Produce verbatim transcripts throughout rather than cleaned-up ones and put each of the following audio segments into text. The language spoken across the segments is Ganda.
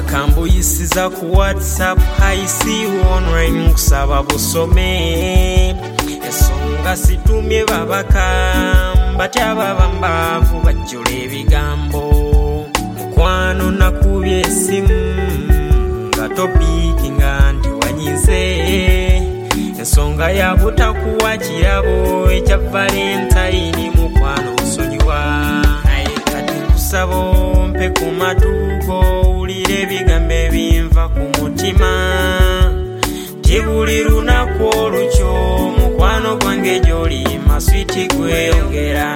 Bakambuyisiza ku WhatsApp, I see you online nkusaba busome. Ensonga situmye babaka batya babambaavu bajjula ebigambo. Mukwano nakubye essimu nga topiki nga nti wanyize. Ensonga ya butakuwa kirabo ekya Valentine mukwano nsonyiwa. Naye kati nkusaba ompe ku matugo owulire ebigambo ebinva ku mutima. Ti buli lunaku olukyo mukwano gwange gy'oli maswiti gweyongera.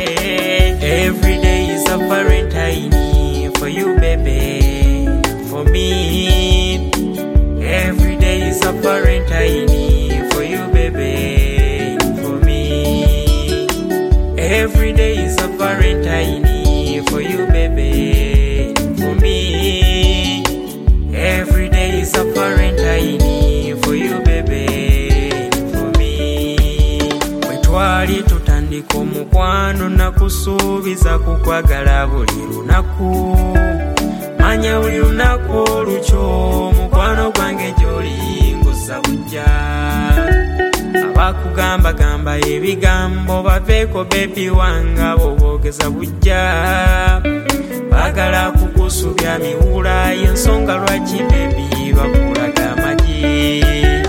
Every day is a Valentine for you baby, for me. Every day is a Valentine for you baby, for me. Every day is a Valentine for you baby, for me. Every day is a Valentine for you baby, for me. Bwetwali tutandika omukwano nakusuubiza kukwagala buli lunaku. Manya buli lunaku olukyo mukwano gwange gy'oli nguza bujja. Abakugamba gamba ebigambo baveeko bebi wanga boboogeza bujja. Bagala kukusubya miwula y'ensonga lwaki bebi bakulaga amagi.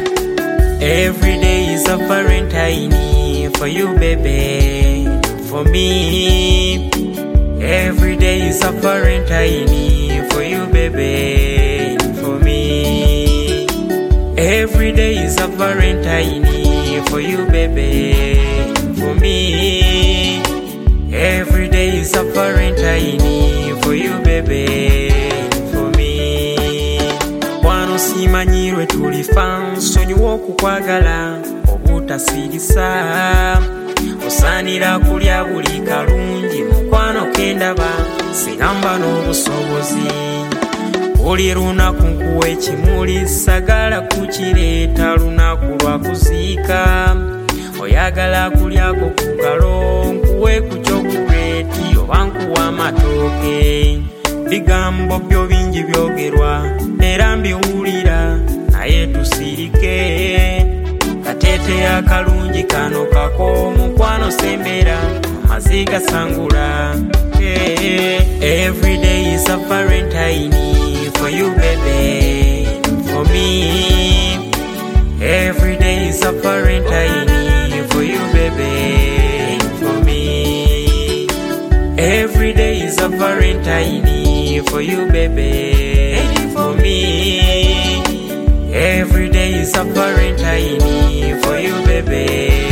Every day is a Valentine for you baby, for me. Every day is a Valentine for you baby, for me. Every day is a Valentine for you baby, for me. Every day is a Valentine for you baby, for me. Wano simanyirwe tulifa nsonyiwa okukwagala obutasirisa. Osaanira kulya buli kalungi mukwano kendaba siramba n'obusobozi. Buli lunaku nkuwa ekimuli sagala kukireeta lunaku lwa kuziika. Oyagala kulyako ku kalo nkuwe ku chokuleti oba nkuwa amatooke. Bigambo byo bingi byogerwa era mbiwulira naye tusirike. Katete akalungi kano kako mukwano sembera amaziga sangula. Every day is a Valentine for you baby, for me. Every day is a Valentine for you baby, for me. Every day is a Valentine for you baby, for me. Every day is a Valentine for you baby.